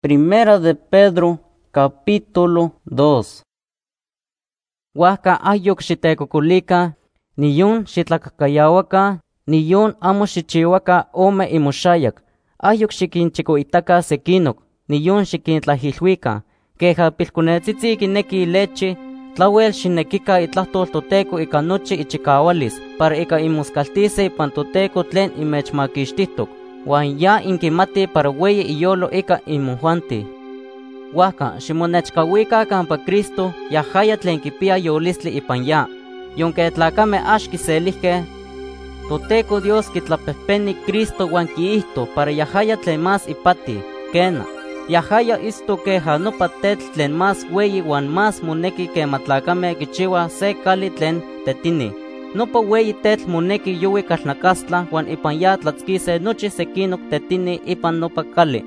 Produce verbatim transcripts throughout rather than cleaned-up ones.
Primera de Pedro, capítulo dos. Huaca ayok xitecocolika, niyun xitlacacayawaka, niyun amo xichiwaka ome imoxayak, ayok xiquinchicoitaka sequinok, niyun xiquintlajilhuika, queja pilconetzitzi kineki leche, tlawel xinekika itlahtol toteco ika nochi ichikawalis, para ika imoscaltise ipan toteco tlen imechmakixtihtok, wan ya inkimati para weyi iyolo ika imojuanti. Huaca, ximonechkawika campa Cristo, yahaya tlen kipia yolistli ipan ya, yonke tlacame ax kiselihke, toteco Dios kitlapehpeni Cristo wan kiihto para yahaya tlen mas ipati, kena. Yahaya isto queja nopa tetl tlen mas weyi wan mas moneki kema tlacame kichiwa se kali tlen tetini. Nopa weyi tetl moneki yowi kalnakastla wan ipan ya tlatzkise nochi sekinok tetini ipan nopa kali.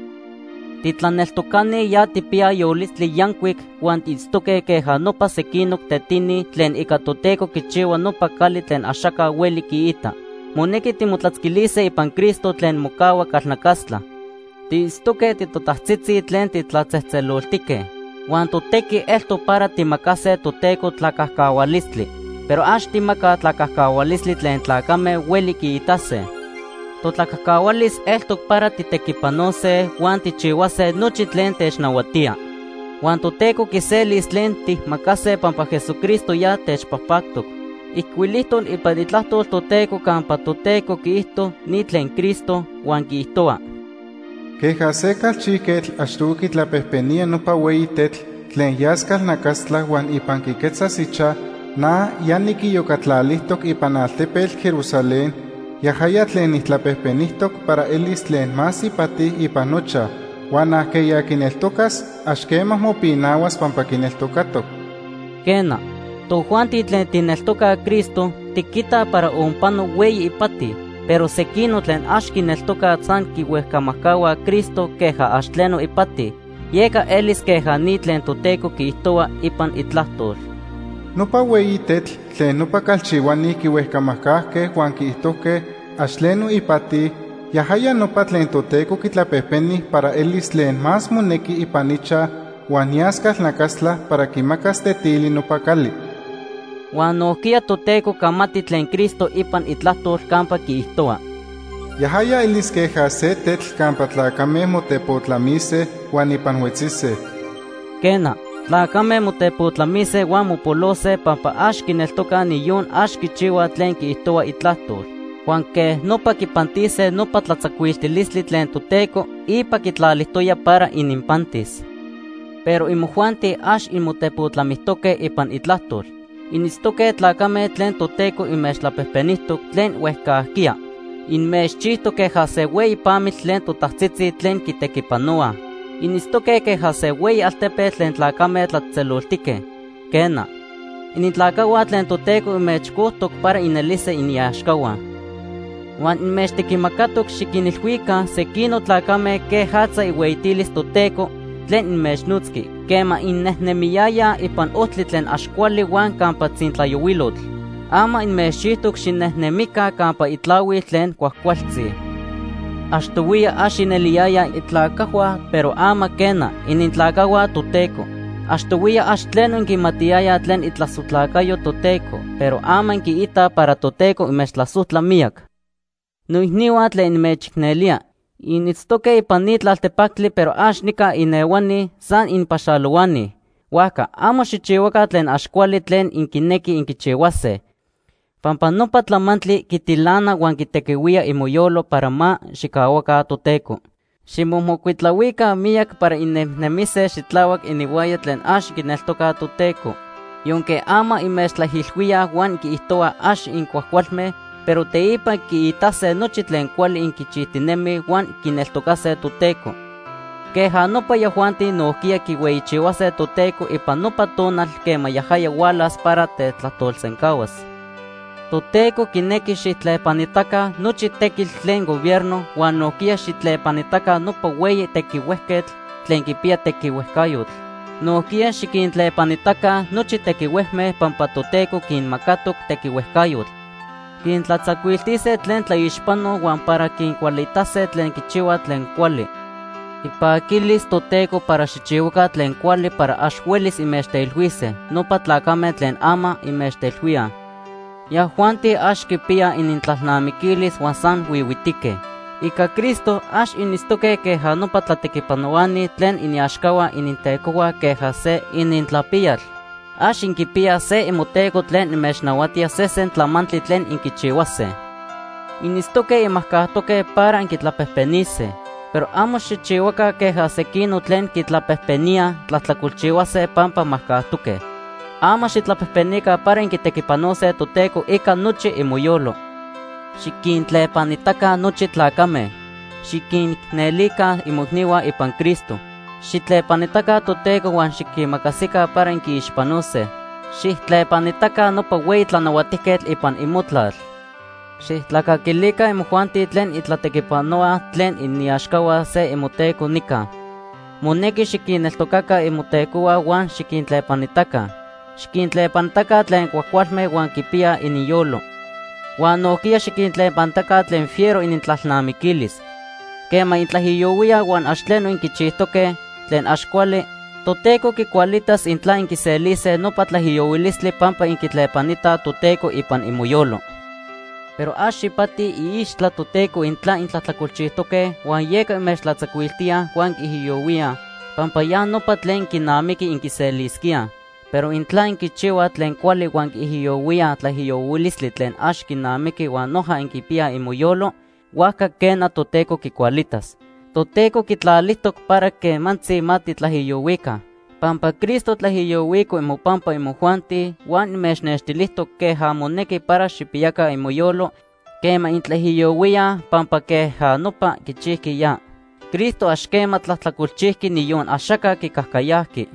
Titlaneltokani ya tipia yolistli yankuik wan tiitztoke queja nopa sekinok tetini tlen ika toteco kichiwa nopa kali tlen axaka weli kiita. Moneki timotlatzkilise ipan Cristo tlen mokawa kalnakastla. Tiitztoke titotahtsitzi tlen titlatzehtzeloltike, wan toteki elto para timakase toteco tlakahkawalistli, pero ax timaka tlakahkawalistli tlen tlakame weli kiitase. Totlakahkawalis eltok para titekipanose wan tichiwase nochi tlen technawatia. Wan toteco kiselis tlen tihmakase pampa Jesucristo ya techpahpaktok. Ikuilihton ipan itlahtol toteco campa toteco kiihto ni tlen Cristo wan kiihtoa. Queja se calchiquetl axtuki tlapehpenia nopa weyi tetl tlen yaskal nakastla wan ipan kiketzas icha na yaniki yokatlalihtok ipan altepetl Jerusalén, yahaya tlen itlapehpenihtok para elis tlen mas ipati ipan nocha, wan ahke ya kineltokas axkemah mopinawas pampa kineltokatok. Kena, tojuanti tlen tineltoka Cristo tikita para ompano weyi ipati, pero sekino tlen ax kineltoka tzan kiuehkamahkawa Cristo queja ax tleno ipati, yeka elis queja ni tlen toteco kiihtoa ipan itlahtol. Nopa weyi tetl tlen nopa calchiwani kiuehkamahkahke wan kiihtohke ax tleno ipati, yahaya nopa tlen toteco kitlapehpeni para elis tlen mas moneki ipan icha wan yaskal nakastla para kimakas tetili nopa kali. Wan nohkia toteco kamati tlen Cristo ipan itlahtol campa kiihtoa. Yahaya elis queja se tetl campa tlacame motepotlamise wan ipan huetzise. Kena, tlacame motepotlamise wan mopolose pampa ax kineltoka niyun ax kichiwa tlen kiihtoa itlahtol. Wan keh nopa kipantise nopa tlatzakuiltilistli tlen toteco ipa kitlalihtoya para inimpantis. Pero imojuanti ax inmotepotlamihtoke ipan itlahtol. Initztoke tlacame tlen toteco inmechtlapehpenihtok tlen uehkahkia. Inmechchihtok queja se weyi pamitl tlen totahtsitzi tlen kitekipanoa. Initztoke queja se weyi altepetl tlen tlacame tlatzeloltike. Kena. Inintlakawa tlen toteco inmechkohtok para inelise inyaxkawa. Wan inmechtikimakatok xikinilhuika sekino tlacame quejatza iweitilis toteco tlen inmechnutzki, kema innehnemiyaya ipan ohtli tlen axkuali wan campa tzintlayowilotl. Ama inmechchihtok xinnehnemika campa itlawi tlen kuahkualtzi. Axtowia ax ineliyaya itlakahua, pero ama kena, inintlakawa toteco. Axtowia ax tleno inkimatiyaya tlen itlasotlakayo toteco, pero ama inkiita para toteco inmechtlasohtla miyak. Noihniwa tlen inmechiknelia, initztoke ipan ni tlaltepaktli pero ax nika inewani san inpaxalowani. Huaca, amo xichiwaka tlen axkuali tlen inkineki inkichiwase. Pampa nopa tlamantli kitilana wan kitekiwia imoyolo para ma xikawaka toteco. Ximomokuitlawika miyak para innehnemise xitlawak iniwaya tlen ax kineltoka toteco. Yonke ama inmechtlahilhuia wan kiihtoa ax inkuahkualme, pero teipa kiitase nochi tlen kuali inkichihtinemi wan kineltokase toteco. Queja nopa yahuanti nohkia kiueyichiwase toteco ipan nopa tonal kema yahaya walas para tetlahtolsenkawas. Toteco kineki xitlepanitaka nochi tekil tlen gobierno wan nohkia xitlepanitaka nopa weyi tekiuehketl tlen kipia tekiuehkayotl. Nohkia xikintlepanitaka nochi tekiuehme pampa toteco kinmakatok tekiuehkayotl. Kintlatzakuiltise tlen tlaixpano wan para kinkualitase tlen kichiwa tlen kuali. Ipaquilis toteco para xichiuca tlen cuali para axuelis imextelhuise, nopa tlacame tlen ama imextelhuia. Yahuanti ax kipia inintlalnamiquilis huan san wiwitike. Ika Cristo ax inistoke keja nopa tlatekipanoani tlen iniaxkawa inintekowa keja se inintlapial. Ax inkipia se imoteco tlen imexnawatia sesen tlamantli tlen inkichiwase. Inistoke imahkahtoke para inkitlapehpenise, pero amo xichiwaka keja sekino tlen kitlapehpenia tlahtlakulchiwase pampa mahkahtoke. Ama xitlapehpenika para inkitekipanose toteco ika nochi imoyolo. Xikintlepanitaka nochi tlakame. Xikinnelika imokniwa ipan Cristo. Xitlepanitaka toteco huan xikimakasika para inkiixpanose. Xitlepanitaka nopa wei tlanawatihketl ipan imotlal. Xihtlakakilika imojuanti tlen itlatekipanoa tlen iniaxkawa se imoteco nika. Moneki xikineltokaka imotecoa huan xikintlepanitaka. Xikintlepanitaka tlen kuajkualme huan kipia iniyolo. Huan nohkia xikintlepanitaka tlen fiero inintlalnamiquilis. Kema intlahiyowia huan ax tleno inkichihtoke tlen ax kuali, toteco kikualitas intla inkiselise nopa tlahiyowilistli pampa inkitlepanita toteco ipan imoyolo. Pero ax xipati iixtla toteco intla intlahtlakolchihtoke huan yeka imextlatzakuiltia huan kihiyowia, pampa ya nopa tlen kinamiki inkiseliskia. Pero intla inkichiwa tlen kuali huan kihiyowia tlahiyowilistli tlen ax kinamiki huan noja inkipia imoyolo, huajka kena toteco kikualitas. Toteco kitlalihtok para que mantzi mati tlahiyowika. Pampa Cristo tlahiyowiko imopampa imojuanti, huan imexnextilihtok keja moneki para xipiyaka imoyolo, kema intlahiyowia pampa keja nopa kichihki ya. Cristo ax kema tlahtlakolchihki niyon axaka kikahkayahki.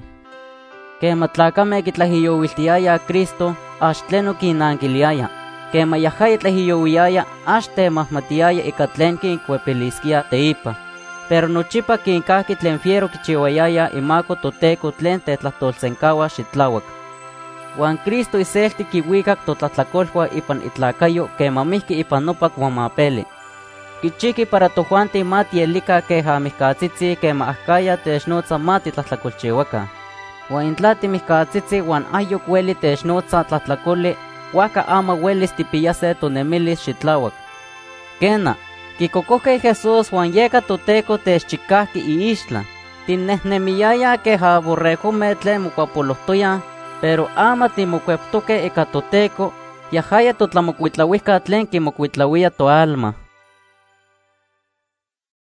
Kema tlakame kitlahiyowiltiaya Cristo, ax tleno kinankiliaya. Kema yahaya tlahiyowiaya, ax temahmatiaya ika tlen kinkuepiliskia teipa. Pero nochipa kinkahki tlen fiero kichiwayaya imako toteco tlen tetlahtolsenkawa xitlawak. Huan Cristo iselti kiwikak totlatlakolhua ipan itlakayo kemamihki ipan nopa kuamapeli. Kichiki para tojuanti matielika keja mihkatzitzi kema ahkaya technotza matitlahtlakolchiwaka. Huan intla timihkatzitzi huan ahyok ueli technotza tlathlakoli, huajka ama uelis tipiyase tonemilis xitlawak. Kena, kikokohkej Jesús huan yeka toteco techchikahki iixtla. Tinnehnemiaya keja borregomeh tlen mokuapolohtoya, pero ama timokueptoke ika toteco, yahaya totlamokuitlauihka tlen kimokuitlauia toalma.